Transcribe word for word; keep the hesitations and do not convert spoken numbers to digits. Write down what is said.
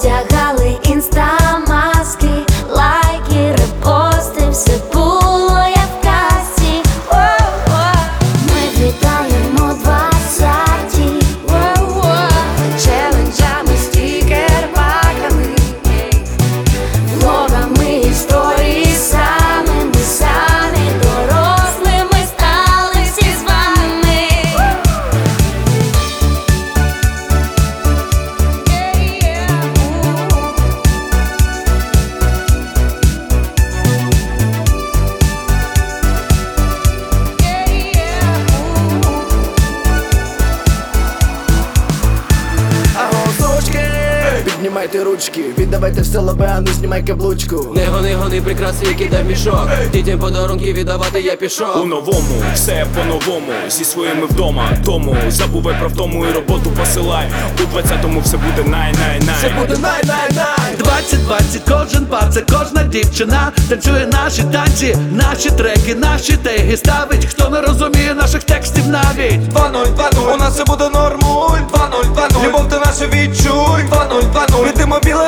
одягали інстамаски, лайки, репости, все було як в казці. Ми вітаємо двадцяті челенджами, стікер-паками, влогами, історісами. Ми самі дорослими стали всі з вами. Піднімайте ручки, віддавайте все лобе, а не знімай каблучку. Не гони, гони прикраси, які дай мішок. Дітям подарунки віддавати я пішов. У новому, все по-новому, зі своїми вдома. Тому забувай про втому і роботу посилай. У двадцятому все буде най-най-най. Це буде най-най-най. двадцять двадцять, кожен бар, це кожна дівчина танцює наші танці, наші треки, наші теги ставить, хто не розуміє наших текстів навіть. Два нуль, два нуль, у нас все буде нормуль. Два нуль, два нуль, любов ти наша відчуй. Два нуль, два нуль, летимо біла